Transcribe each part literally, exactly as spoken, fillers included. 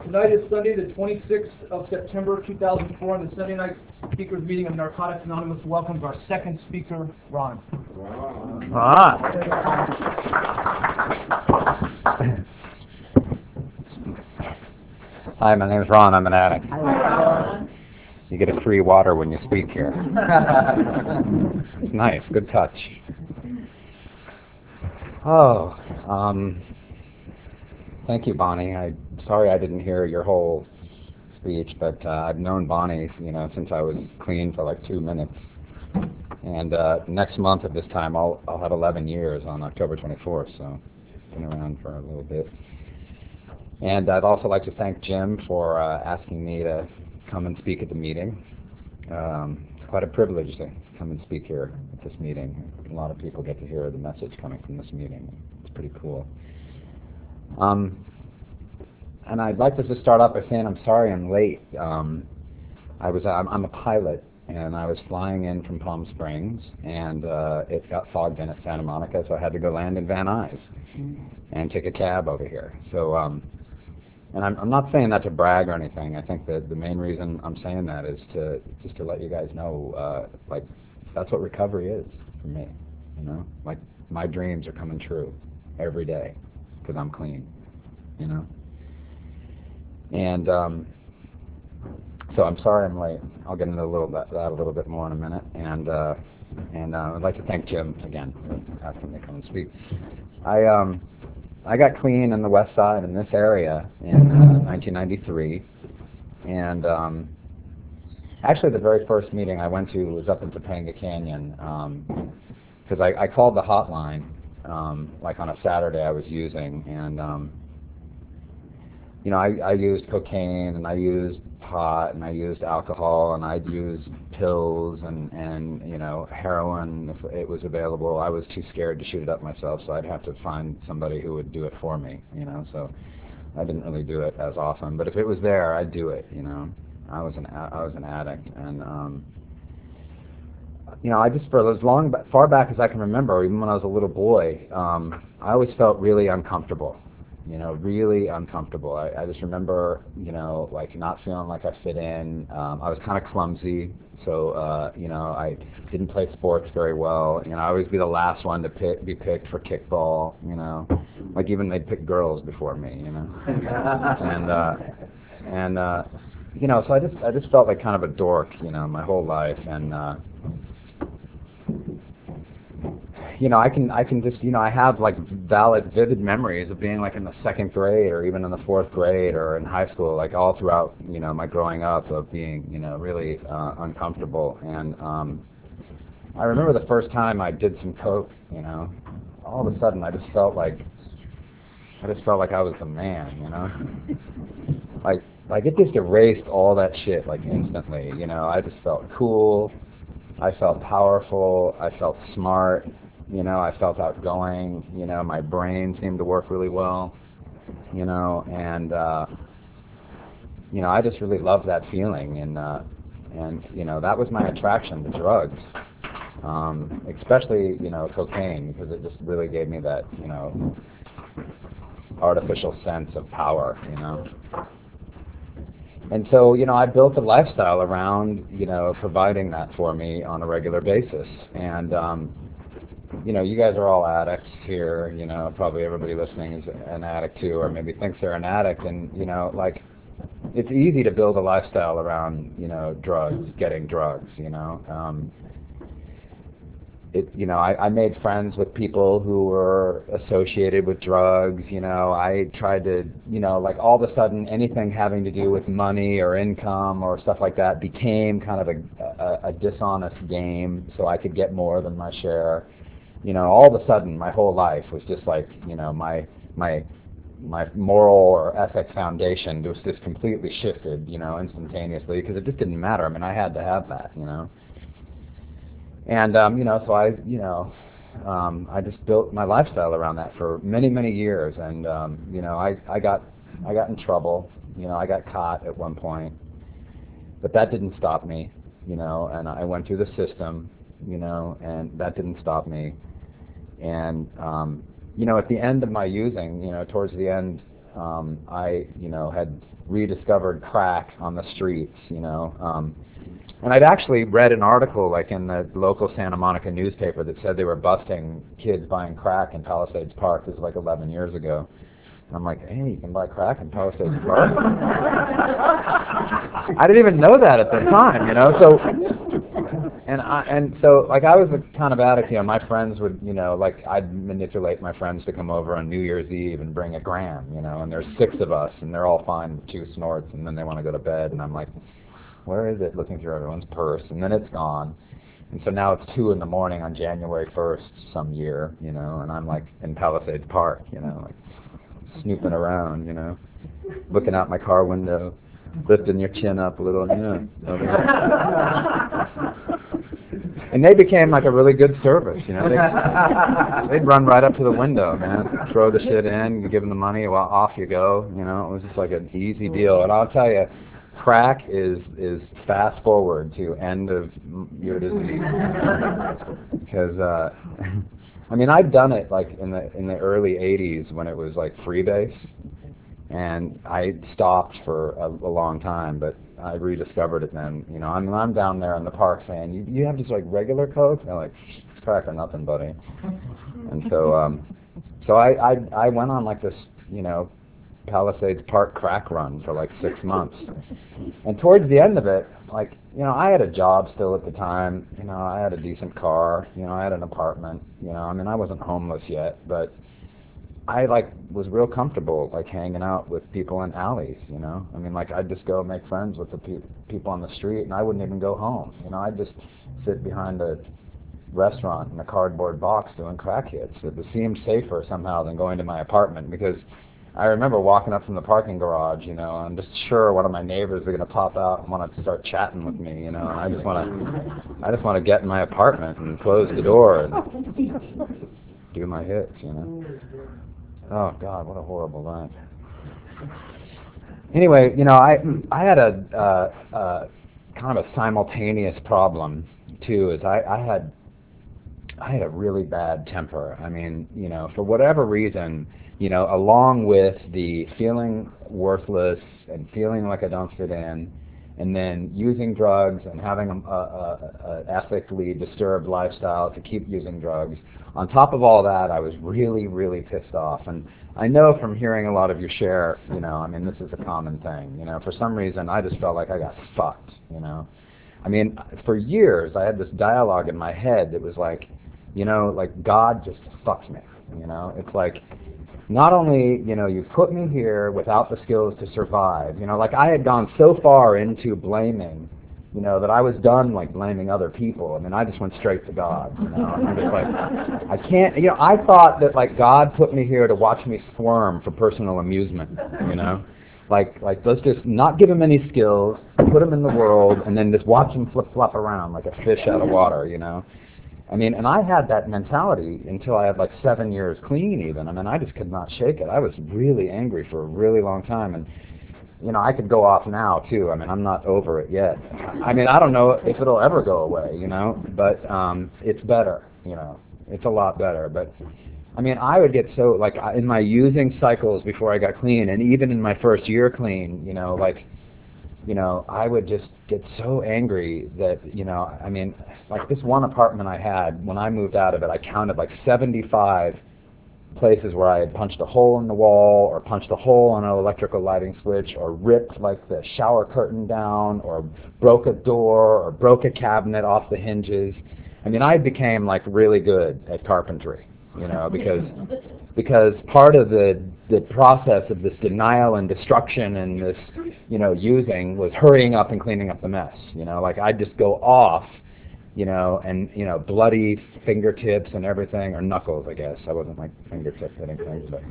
Tonight is Sunday, the twenty-sixth of September, two thousand four, and the Sunday night speakers meeting of Narcotics Anonymous welcomes our second speaker, Ron. Wow. Ah. Hi, my name is Ron. I'm an addict. Hi, Ron. You get a free water when you speak here. It's nice. Good touch. Oh, um, thank you, Bonnie. I'm sorry I didn't hear your whole speech, but uh, I've known Bonnie, you know, since I was clean for like two minutes. And uh, next month at this time, I'll I'll have eleven years on October twenty-fourth. So, been around for a little bit. And I'd also like to thank Jim for uh, asking me to come and speak at the meeting. Um, it's quite a privilege to come and speak here at this meeting. A lot of people get to hear the message coming from this meeting. It's pretty cool. Um, and I'd like to just start off by saying I'm sorry I'm late. Um, I was I'm, I'm a pilot, and I was flying in from Palm Springs, and uh, it got fogged in at Santa Monica, so I had to go land in Van Nuys and take a cab over here. So. Um, And I'm, I'm not saying that to brag or anything. I think that the main reason I'm saying that is to just to let you guys know, uh, like, that's what recovery is for me. You know, like my dreams are coming true every day because I'm clean. You know, and um, so I'm sorry I'm late. I'll get into a little bit, that a little bit more in a minute. And uh, and uh, I'd like to thank Jim again for asking me to come and speak. I um. I got clean in the West Side in this area in uh, nineteen ninety-three, and um, actually the very first meeting I went to was up in Topanga Canyon, because um, I, I called the hotline um, like on a Saturday I was using, and um, you know I, I used cocaine and I used pot and I used alcohol and I'd used pills and, and you know heroin if it was available. I was too scared to shoot it up myself, so I'd have to find somebody who would do it for me. You know, so I didn't really do it as often. But if it was there, I'd do it. You know, I was an I was an addict, and um, you know I just for as long far back as I can remember, even when I was a little boy, um, I always felt really uncomfortable. You know, really uncomfortable. I, I just remember, you know, like not feeling like I fit in. Um, I was kind of clumsy, so uh, you know, I didn't play sports very well. You know, I always be the last one to pick, be picked for kickball. You know, like even they'd pick girls before me. You know, and uh, and uh, you know, so I just I just felt like kind of a dork. You know, my whole life, and. Uh, You know, I can I can just, you know, I have like valid, vivid memories of being like in the second grade or even in the fourth grade or in high school, like all throughout, you know, my growing up of being, you know, really uh, uncomfortable. And um, I remember the first time I did some coke, you know, all of a sudden I just felt like, I just felt like I was the man, you know. Like, like it just erased all that shit like instantly, you know. I just felt cool. I felt powerful. I felt smart. You know, I felt outgoing. You know, my brain seemed to work really well. You know, and uh, you know, I just really loved that feeling, and uh, and you know, that was my attraction to drugs, um, especially you know, cocaine, because it just really gave me that you know, artificial sense of power. You know. And so, you know, I built a lifestyle around, you know, providing that for me on a regular basis. And, um, you know, you guys are all addicts here. You know, probably everybody listening is an addict too, or maybe thinks they're an addict. And, you know, like, it's easy to build a lifestyle around, you know, drugs, getting drugs, you know. Um, It, you know, I, I made friends with people who were associated with drugs. You know, I tried to, you know, like all of a sudden anything having to do with money or income or stuff like that became kind of a, a, a dishonest game, so I could get more than my share. You know, all of a sudden my whole life was just like, you know, my my my moral or ethic foundation was just completely shifted, you know, instantaneously, because it just didn't matter. I mean, I had to have that, you know. And, um, you know, so I, you know, um, I just built my lifestyle around that for many, many years. And, um, you know, I, I got I got in trouble. You know, I got caught at one point. But that didn't stop me, you know, and I went through the system, you know, and that didn't stop me. And, um, you know, at the end of my using, you know, towards the end, um, I, you know, had rediscovered crack on the streets, you know. Um, and I'd actually read an article, like in the local Santa Monica newspaper, that said they were busting kids buying crack in Palisades Park. This was like eleven years ago. And I'm like, hey, you can buy crack in Palisades Park? I didn't even know that at the time, you know. So, and I, and so, like, I was the kind of addict, you know. My friends would, you know, like, I'd manipulate my friends to come over on New Year's Eve and bring a gram, you know. And there's six of us, and they're all fine with two snorts, and then they want to go to bed, and I'm like, where is it? Looking through everyone's purse, and then it's gone. And so now it's two in the morning on January first some year, you know, and I'm like in Palisades Park, you know, like snooping around, you know, looking out my car window, lifting your chin up a little, you know. And they became like a really good service, you know. They, they'd run right up to the window, man, throw the shit in, you give them the money, well, off you go, you know. It was just like an easy deal. And I'll tell you, crack is is fast forward to end of your disease, because uh, I mean, I'd done it like in the in the early eighties when it was like freebase, and I stopped for a, a long time, but I rediscovered it then. You know, I'm I'm down there in the park saying, you you have just like regular Coke? And they're like, it's crack or nothing, buddy. And so um, so I, I I went on like this, you know, Palisades Park crack run for like six months. And towards the end of it, like, you know, I had a job still at the time. You know, I had a decent car. You know, I had an apartment. You know, I mean, I wasn't homeless yet, but I, like, was real comfortable, like, hanging out with people in alleys, you know. I mean, like, I'd just go make friends with the pe- people on the street, and I wouldn't even go home. You know, I'd just sit behind a restaurant in a cardboard box doing crack hits. It seemed safer somehow than going to my apartment, because I remember walking up from the parking garage, you know, I'm just sure one of my neighbors are going to pop out and want to start chatting with me, you know, and I just want to, I just want to get in my apartment and close the door and do my hits, you know. Oh God, what a horrible life. Anyway, you know, I I had a uh, uh, kind of a simultaneous problem too, is I, I had I had a really bad temper. I mean, you know, for whatever reason, you know, along with the feeling worthless and feeling like I don't fit in, and then using drugs and having a, a, a ethically disturbed lifestyle to keep using drugs, on top of all that, I was really, really pissed off. And I know from hearing a lot of your share, you know, I mean, this is a common thing. You know, for some reason, I just felt like I got fucked, you know. I mean, for years, I had this dialogue in my head that was like, you know, like, God just fucks me, you know. It's like, not only, you know, you put me here without the skills to survive, you know, like I had gone so far into blaming, you know, that I was done, like, blaming other people. I mean, I just went straight to God, you know. I'm just like, I can't, you know, I thought that, like, God put me here to watch me squirm for personal amusement, you know. Like, like let's just not give him any skills, put him in the world, and then just watch him flip-flop around like a fish out of water, you know. I mean, and I had that mentality until I had like seven years clean even. I mean, I just could not shake it. I was really angry for a really long time. And, you know, I could go off now, too. I mean, I'm not over it yet. I mean, I don't know if it'll ever go away, you know, but um, it's better, you know. It's a lot better. But, I mean, I would get so, like, in my using cycles before I got clean, and even in my first year clean, you know, like, you know, I would just get so angry that, you know, I mean, like this one apartment I had, when I moved out of it, I counted like seventy-five places where I had punched a hole in the wall, or punched a hole on an electrical lighting switch, or ripped like the shower curtain down, or broke a door, or broke a cabinet off the hinges. I mean, I became like really good at carpentry, you know, because because part of the the process of this denial and destruction and this, you know, using was hurrying up and cleaning up the mess. You know, like I'd just go off, you know, and, you know, bloody fingertips and everything, or knuckles, I guess. I wasn't like fingertip hitting things, but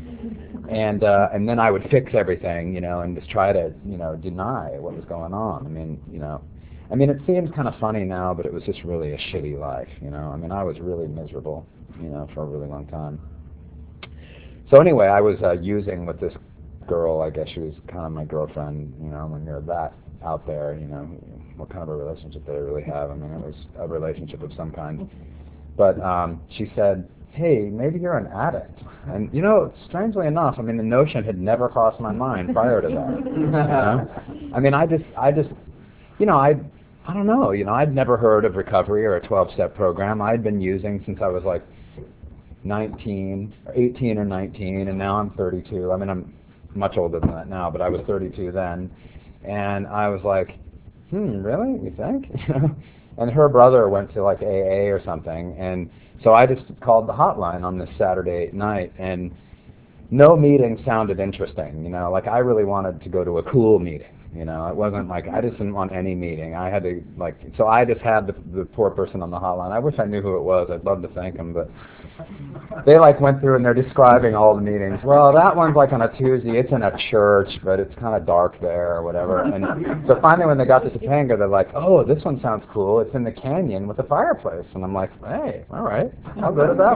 and uh, and then I would fix everything, you know, and just try to, you know, deny what was going on. I mean, you know, I mean, it seems kind of funny now, but it was just really a shitty life, you know. I mean, I was really miserable, you know, for a really long time. So anyway, I was uh, using with this girl. I guess she was kind of my girlfriend. You know, when you're that out there, you know, what kind of a relationship did I really have? I mean, it was a relationship of some kind. But um, she said, hey, maybe you're an addict. And, you know, strangely enough, I mean, the notion had never crossed my mind prior to that. You know? I mean, I just, I just, you know, I, I don't know, you know, I'd never heard of recovery or a twelve-step program. I'd been using since I was like nineteen, or eighteen or nineteen, and now I'm thirty-two. I mean, I'm much older than that now, but I was thirty-two then. And I was like, hmm, really? You think? And her brother went to like A A or something, and so I just called the hotline on this Saturday night, and no meeting sounded interesting, you know, like I really wanted to go to a cool meeting, you know, it wasn't like, I just didn't want any meeting, I had to, like, so I just had the, the poor person on the hotline. I wish I knew who it was, I'd love to thank them, but they like went through and they're describing all the meetings. Well, that one's like on a Tuesday, it's in a church, but it's kind of dark there or whatever. And so finally when they got to Topanga, they're like, oh, this one sounds cool, it's in the canyon with a fireplace. And I'm like, hey, all right, I'll go to that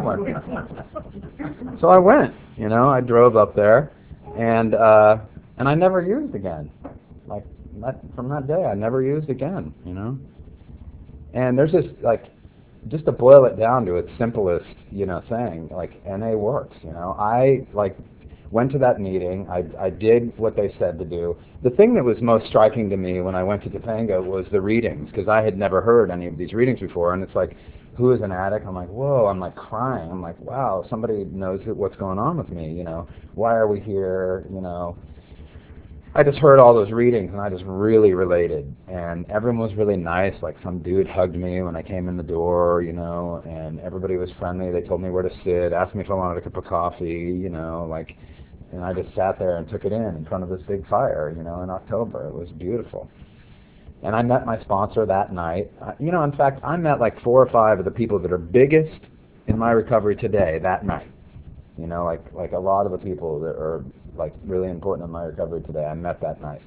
one. So I went, you know, I drove up there, and uh, and I never used again. Like, that, from that day, I never used again, you know. And there's this, like, just to boil it down to its simplest, you know, thing, like, N A works, you know. I, like, went to that meeting. I, I did what they said to do. The thing that was most striking to me when I went to Topanga was the readings, because I had never heard any of these readings before, and it's like, who is an addict? I'm like, whoa, I'm like crying. I'm like, wow, somebody knows what's going on with me, you know. Why are we here, you know. I just heard all those readings, and I just really related. And everyone was really nice. Like, some dude hugged me when I came in the door, you know, and everybody was friendly. They told me where to sit, asked me if I wanted a cup of coffee, you know, like, and I just sat there and took it in in front of this big fire, you know, in October. It was beautiful. And I met my sponsor that night. Uh, you know, in fact, I met like four or five of the people that are biggest in my recovery today that night. You know, like like a lot of the people that are like really important in my recovery today, I met that night.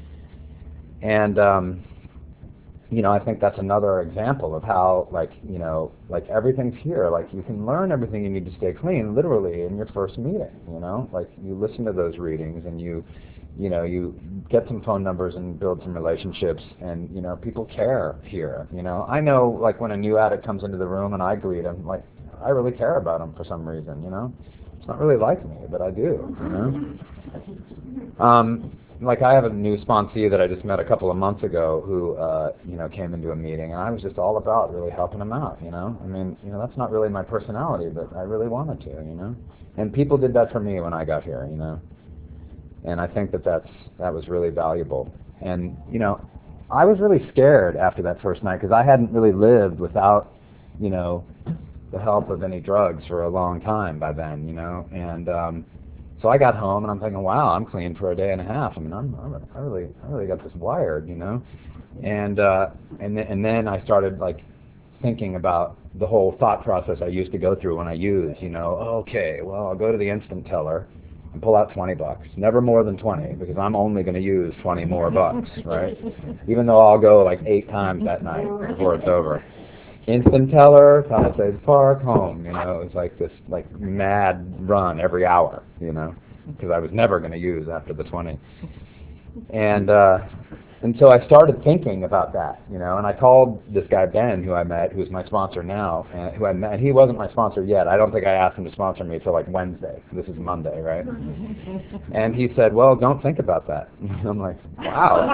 And um, you know, I think that's another example of how, like, you know, like everything's here. Like, you can learn everything you need to stay clean, literally, in your first meeting. You know, like, you listen to those readings, and you, you know, you get some phone numbers and build some relationships, and you know, people care here. You know, I know, like, when a new addict comes into the room and I greet him, like, I really care about him for some reason. You know. It's not really like me, but I do, you know? Um, like, I have a new sponsee that I just met a couple of months ago who, uh, you know, came into a meeting, and I was just all about really helping him out, you know? I mean, you know, that's not really my personality, but I really wanted to, you know? And people did that for me when I got here, you know? And I think that that's, that was really valuable. And, you know, I was really scared after that first night, because I hadn't really lived without, you know, the help of any drugs for a long time by then, you know, and um, so I got home and I'm thinking, wow, I'm clean for a day and a half. I mean, I'm, I'm I really, I really got this wired, you know, and uh, and then and then I started like thinking about the whole thought process I used to go through when I used, you know, okay, well, I'll go to the instant teller and pull out twenty bucks, never more than twenty, because I'm only going to use twenty more bucks, right? Even though I'll go like eight times that night before it's over. Instant teller, Palisades Park, home, you know, it was like this like mad run every hour, you know, because I was never going to use after the twenty. And uh, and so I started thinking about that, you know, and I called this guy Ben, who I met, who's my sponsor now, and who I met, and he wasn't my sponsor yet. I don't think I asked him to sponsor me till like Wednesday. This is Monday, right? And he said, well, don't think about that. I'm like, wow.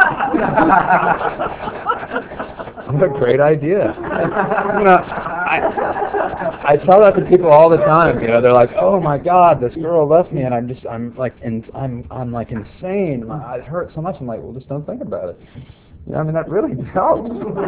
What a great idea. You know, I, I tell that to people all the time, you know, they're like, oh my God, this girl left me, and I'm just, I'm like, in, I'm, I'm like insane. My, it hurts so much. I'm like, well, just don't think about it. You know, I mean, that really helps.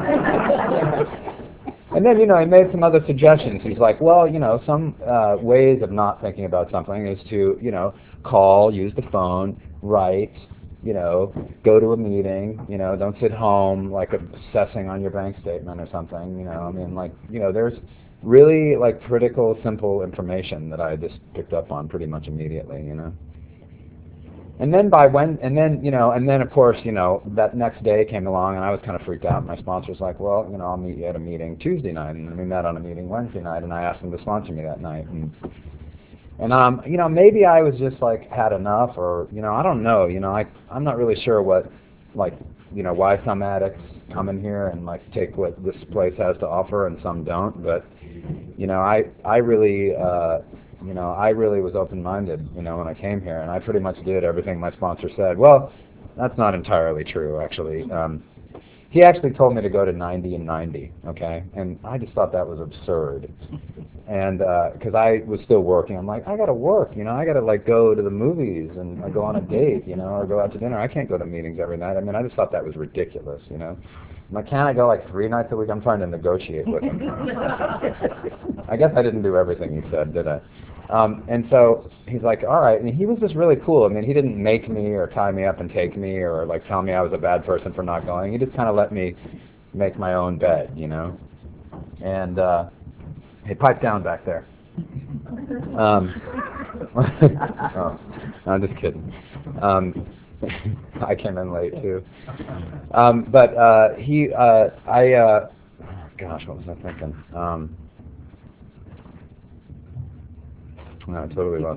And then, you know, he made some other suggestions. He's like, well, you know, some uh, ways of not thinking about something is to, you know, call, use the phone, write, you know, go to a meeting, you know, don't sit home like obsessing on your bank statement or something, you know, I mean, like, you know, there's really, like, critical, simple information that I just picked up on pretty much immediately, you know. And then by when, and then, you know, and then, of course, you know, that next day came along, and I was kind of freaked out. My sponsor's like, well, you know, I'll meet you at a meeting Tuesday night, and we met on a meeting Wednesday night, and I asked him to sponsor me that night, and And, um, you know, maybe I was just, like, had enough, or, you know, I don't know, you know, I, I'm not really sure what, like, you know, why some addicts come in here and like take what this place has to offer and some don't. But, you know, I, I really, uh, you know, I really was open-minded, you know, when I came here, and I pretty much did everything my sponsor said. Well, that's not entirely true, actually. Um, he actually told me to go to ninety and ninety, okay? And I just thought that was absurd. And because uh, I was still working, I'm like, I gotta work, you know, I gotta like go to the movies and uh, go on a date, you know, or go out to dinner. I can't go to meetings every night. I mean, I just thought that was ridiculous, you know. I'm like, can't I go like three nights a week? I'm trying to negotiate with him. I guess I didn't do everything he said, did I? Um, and so he's like, all right. And he was just really cool. I mean, he didn't make me or tie me up and take me or like tell me I was a bad person for not going. He just kind of let me make my own bed, you know. And uh, hey, pipe down back there. Um, oh, no, I'm just kidding. Um, I came in late too. Um, but uh, he, uh, I, uh, gosh, what was I thinking? Um, No, I totally lost.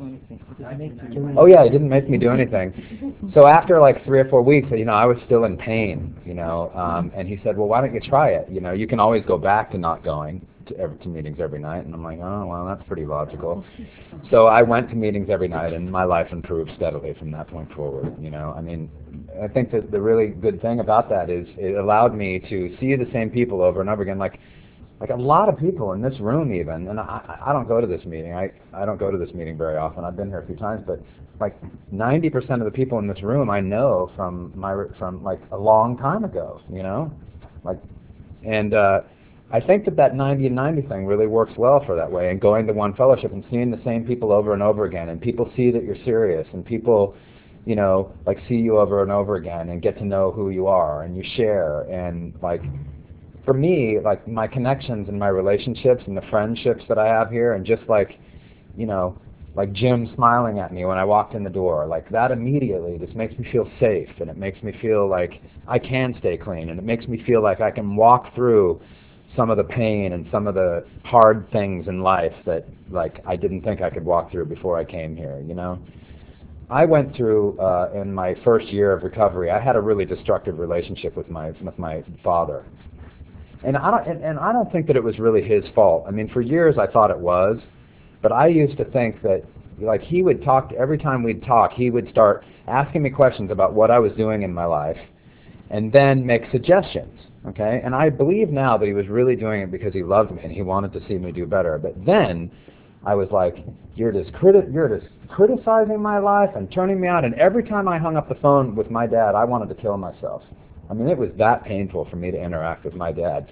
Oh yeah, it didn't make me do anything. So after like three or four weeks, you know, I was still in pain, you know, um, and he said, well, why don't you try it? You know, you can always go back to not going to, every, to meetings every night. And I'm like, oh, well, that's pretty logical. So I went to meetings every night, and my life improved steadily from that point forward, you know. I mean, I think that the really good thing about that is it allowed me to see the same people over and over again, like, Like a lot of people in this room even, and I, I don't go to this meeting, I, I don't go to this meeting very often, I've been here a few times, but like ninety percent of the people in this room I know from my from like a long time ago, you know? like, And uh, I think that that ninety and ninety thing really works well for that way, and going to one fellowship and seeing the same people over and over again, and people see that you're serious, and people, you know, like see you over and over again and get to know who you are, and you share, and like, for me, like my connections and my relationships and the friendships that I have here, and just like, you know, like Jim smiling at me when I walked in the door, like that immediately just makes me feel safe, and it makes me feel like I can stay clean, and it makes me feel like I can walk through some of the pain and some of the hard things in life that like I didn't think I could walk through before I came here, you know. I went through uh, in my first year of recovery, I had a really destructive relationship with my with my father. And I don't, and, and I don't think that it was really his fault. I mean, for years I thought it was, but I used to think that, like, he would talk, every time we'd talk, he would start asking me questions about what I was doing in my life, and then make suggestions, okay? And I believe now that he was really doing it because he loved me and he wanted to see me do better. But then I was like, you're just criti- you're just criticizing my life and turning me out. And every time I hung up the phone with my dad, I wanted to kill myself. I mean, it was that painful for me to interact with my dad.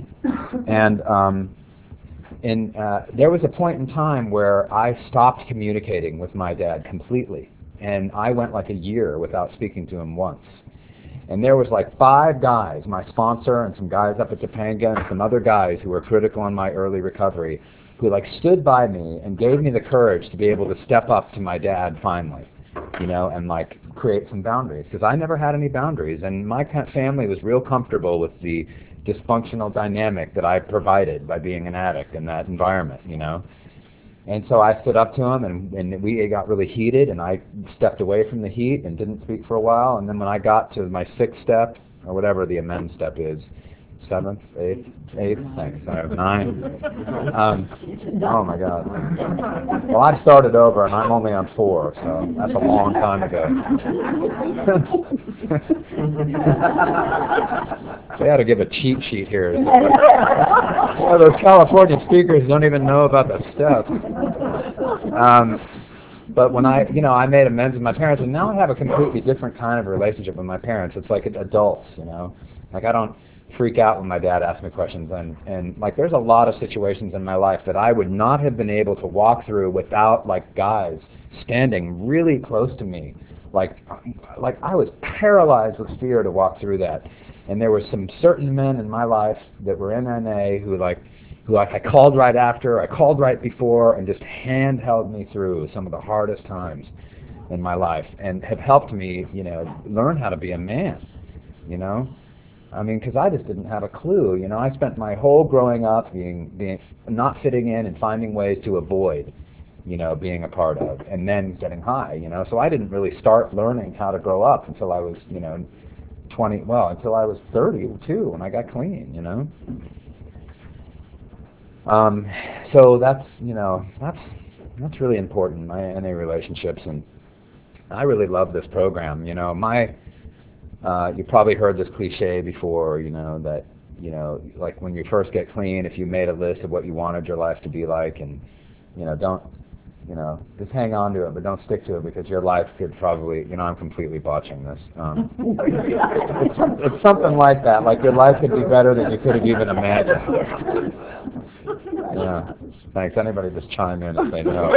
And um, in, uh, there was a point in time where I stopped communicating with my dad completely. And I went like a year without speaking to him once. And there was like five guys, my sponsor and some guys up at Topanga and some other guys who were critical in my early recovery, who like stood by me and gave me the courage to be able to step up to my dad finally, you know, and like create some boundaries, because I never had any boundaries, and my family was real comfortable with the dysfunctional dynamic that I provided by being an addict in that environment, you know. And so I stood up to him, and, and we got really heated, and I stepped away from the heat and didn't speak for a while. And then when I got to my sixth step, or whatever the amend step is, seventh, eighth, eighth, thanks, I have nine. Um, oh my God. Well, I started over, and I'm only on four, so that's a long time ago. They ought to give a cheat sheet here. Well, those California speakers don't even know about the steps. Um, but when I, you know, I made amends with my parents, and now I have a completely different kind of relationship with my parents. It's like adults, you know. Like I don't freak out when my dad asks me questions, and, and like there's a lot of situations in my life that I would not have been able to walk through without like guys standing really close to me. Like, like I was paralyzed with fear to walk through that. And there were some certain men in my life that were in N A who like, who like I called right after, I called right before, and just handheld me through some of the hardest times in my life, and have helped me, you know, learn how to be a man, you know. I mean, because I just didn't have a clue, you know. I spent my whole growing up being, being not fitting in and finding ways to avoid, you know, being a part of, and then getting high, you know. So I didn't really start learning how to grow up until I was, you know, twenty, well, until I was thirty-two when I got clean, you know. Um, so that's, you know, that's that's really important in my N A relationships, and I really love this program. You know, my uh, you probably heard this cliche before, you know, that you know, like when you first get clean, if you made a list of what you wanted your life to be like, and you know, don't, you know, just hang on to it, but don't stick to it, because your life could probably, you know, I'm completely botching this. Um, it's, it's something like that, like your life could be better than you could have even imagined. Yeah, thanks. Anybody just chime in if they know.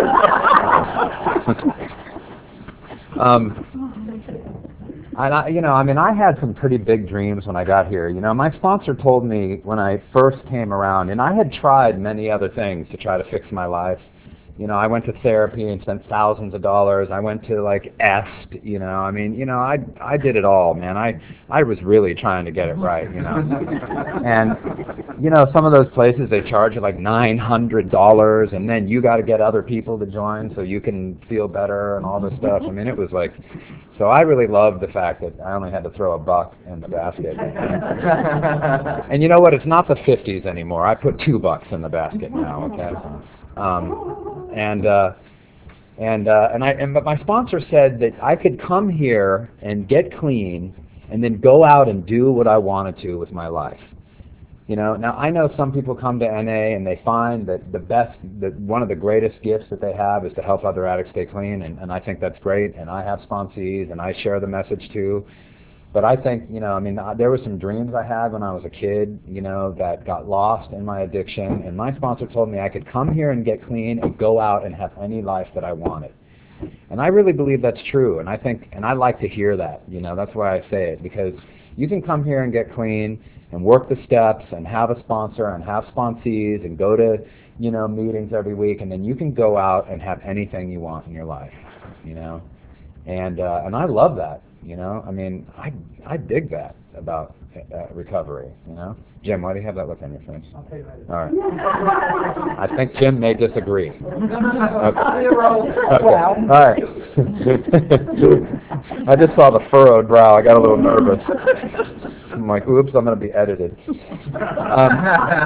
um, and I, you know, I mean, I had some pretty big dreams when I got here. You know, my sponsor told me when I first came around, and I had tried many other things to try to fix my life. You know, I went to therapy and spent thousands of dollars. I went to like EST, you know, I mean, you know, I I did it all, man. I I was really trying to get it right, you know. And you know, some of those places, they charge you like nine hundred dollars, and then you got to get other people to join so you can feel better and all this stuff. I mean, it was like, so I really loved the fact that I only had to throw a buck in the basket. And you know what? It's not the fifties anymore. I put two bucks in the basket now, okay? Um, and uh, and uh, and I and but my sponsor said that I could come here and get clean, and then go out and do what I wanted to with my life. You know, now I know some people come to N A and they find that the best, that one of the greatest gifts that they have is to help other addicts stay clean, and, and I think that's great. And I have sponsees, and I share the message too. But I think, you know, I mean, there were some dreams I had when I was a kid, you know, that got lost in my addiction. And my sponsor told me I could come here and get clean and go out and have any life that I wanted. And I really believe that's true. And I think, and I like to hear that, you know, that's why I say it, because you can come here and get clean and work the steps and have a sponsor and have sponsees and go to, you know, meetings every week, and then you can go out and have anything you want in your life, you know. And uh, and I love that. You know, I mean, I I dig that about uh, recovery. You know, Jim, why do you have that look on your face? I'll tell you later. All right. I think Jim may disagree. Okay. Zero. Okay. All right. I just saw the furrowed brow. I got a little nervous. I'm like, oops, I'm going to be edited. Um,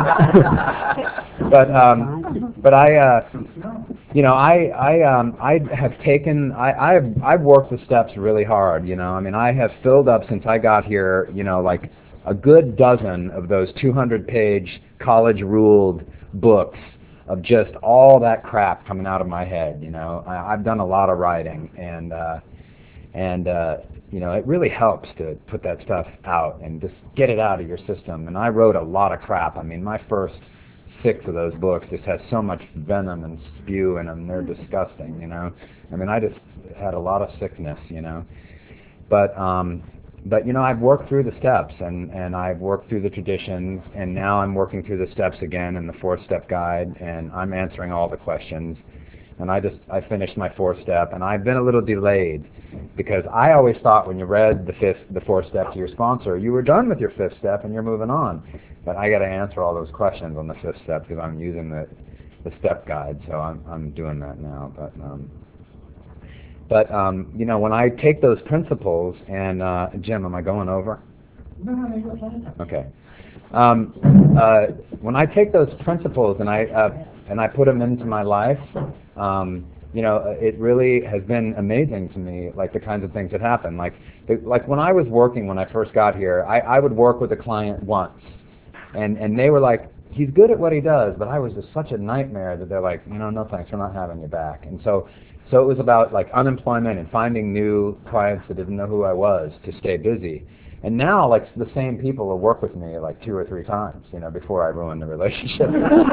but um, but I, uh, you know, I I um, I have taken I I've I've worked the steps really hard. You know, I mean, I have filled up since I got here. You know, like a good dozen of those two hundred page college ruled books of just all that crap coming out of my head. You know, I, I've done a lot of writing, and uh, and uh, you know, it really helps to put that stuff out and just get it out of your system. And I wrote a lot of crap. I mean, my first six of those books just has so much venom and spew in them. They're disgusting, you know. I mean, I just had a lot of sickness, you know. But um, but you know, I've worked through the steps, and and I've worked through the traditions, and now I'm working through the steps again in the fourth step guide, and I'm answering all the questions. And I just, I finished my fourth step, and I've been a little delayed, because I always thought when you read the fifth, the fourth step to your sponsor, you were done with your fifth step and you're moving on. But I got to answer all those questions on the fifth step, because I'm using the, the step guide, so I'm, I'm doing that now. But, um, but um, you know, when I take those principles, and uh, Jim, am I going over? Okay. Um, uh, when I take those principles and I uh, and I put them into my life, um, you know, it really has been amazing to me, like the kinds of things that happen. Like, the, like when I was working, when I first got here, I, I would work with a client once, and and they were like, he's good at what he does, but I was just such a nightmare that they're like, you know, no thanks, we're not having you back. And so, so it was about like unemployment and finding new clients that didn't know who I was to stay busy. And now, like, the same people will work with me like two or three times, you know, before I ruin the relationship.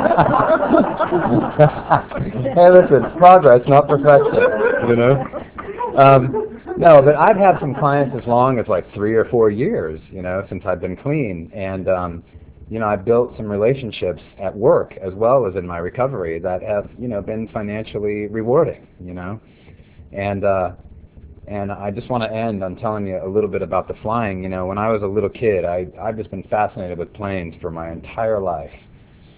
Hey, listen, progress, not perfection, you know. Um, no, but I've had some clients as long as like three or four years, you know, since I've been clean, and um, you know, I've built some relationships at work as well as in my recovery that have, you know, been financially rewarding, you know, and. Uh, And I just want to end on telling you a little bit about the flying. You know, when I was a little kid, I, I've just been fascinated with planes for my entire life.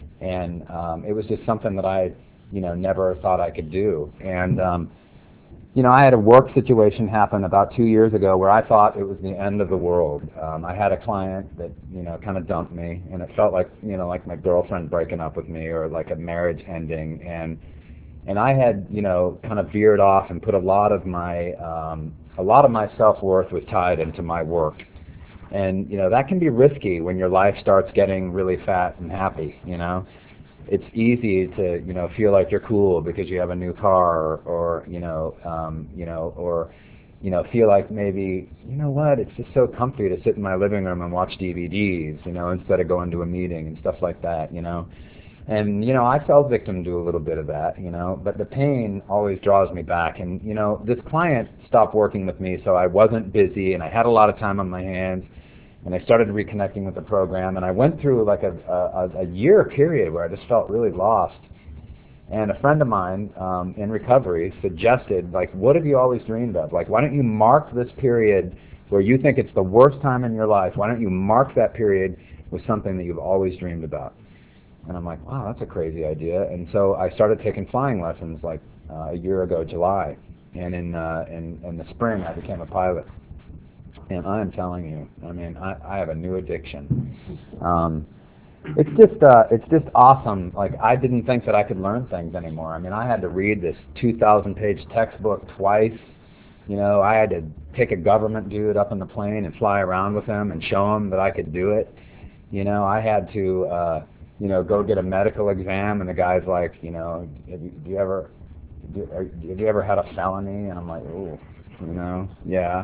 And um, it was just something that I, you know, never thought I could do. And um, you know, I had a work situation happen about two years ago where I thought it was the end of the world. Um, I had a client that, you know, kind of dumped me, and it felt like, you know, like my girlfriend breaking up with me or like a marriage ending. And and I had, you know, kind of veered off and put a lot of my um, a lot of my self-worth was tied into my work. And, you know, that can be risky when your life starts getting really fat and happy, you know. It's easy to, you know, feel like you're cool because you have a new car, or, or you know, um, you know, or, you know, feel like maybe, you know what, it's just so comfy to sit in my living room and watch D V Ds, you know, instead of going to a meeting and stuff like that, you know. And, you know, I fell victim to a little bit of that, you know, but the pain always draws me back. And, you know, this client stopped working with me, so I wasn't busy, and I had a lot of time on my hands. And I started reconnecting with the program, and I went through like a, a, a year period where I just felt really lost. And a friend of mine um, in recovery suggested, like, what have you always dreamed of? Like, why don't you mark this period where you think it's the worst time in your life? Why don't you mark that period with something that you've always dreamed about? And I'm like, wow, that's a crazy idea. And so I started taking flying lessons like uh, a year ago, July. And in, uh, in, in the spring, I became a pilot. And I'm telling you, I mean, I, I have a new addiction. Um, it's just, uh, it's just awesome. Like, I didn't think that I could learn things anymore. I mean, I had to read this two thousand page textbook twice. You know, I had to take a government dude up in the plane and fly around with him and show him that I could do it. You know, I had to, uh, you know, go get a medical exam, and the guy's like, you know, have you, do you ever, do, are, have you ever had a felony? And I'm like, ooh, you know, yeah.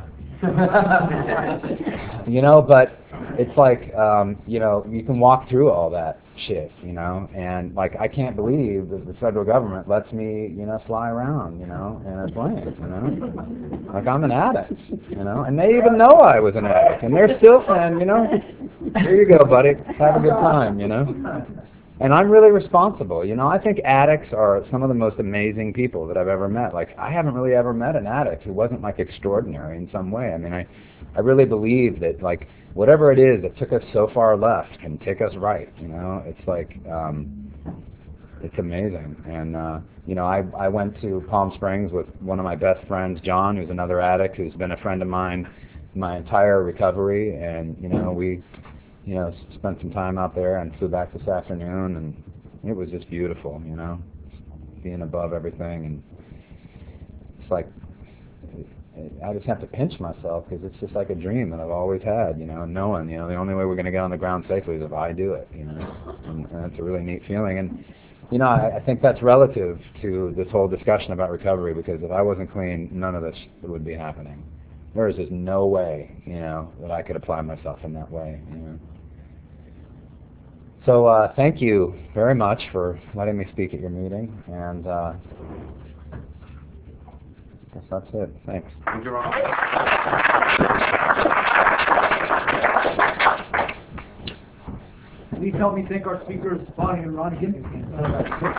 You know, but it's like, um, you know, you can walk through all that shit, you know, and like, I can't believe that the federal government lets me, you know, fly around, you know, in a plane, you know, like I'm an addict, you know, and they even know I was an addict, and they're still saying, you know, here you go, buddy, have a good time, you know. And I'm really responsible. You know, I think addicts are some of the most amazing people that I've ever met. Like, I haven't really ever met an addict who wasn't, like, extraordinary in some way. I mean, I, I really believe that, like, whatever it is that took us so far left can take us right, you know? It's like, um, it's amazing. And, uh, you know, I, I went to Palm Springs with one of my best friends, John, who's another addict, who's been a friend of mine my entire recovery. And, you know, we... you know, spent some time out there and flew back this afternoon, and it was just beautiful, you know, being above everything. And it's like, I just have to pinch myself because it's just like a dream that I've always had, you know, knowing, you know, the only way we're going to get on the ground safely is if I do it, you know, and, and it's a really neat feeling. And, you know, I, I think that's relative to this whole discussion about recovery, because if I wasn't clean, none of this would be happening. There is just no way, you know, that I could apply myself in that way, you know. So uh, thank you very much for letting me speak at your meeting, and uh, I guess that's it. Thanks. Thank you, Ron. Please help me thank our speakers, Bonnie and Ron, again.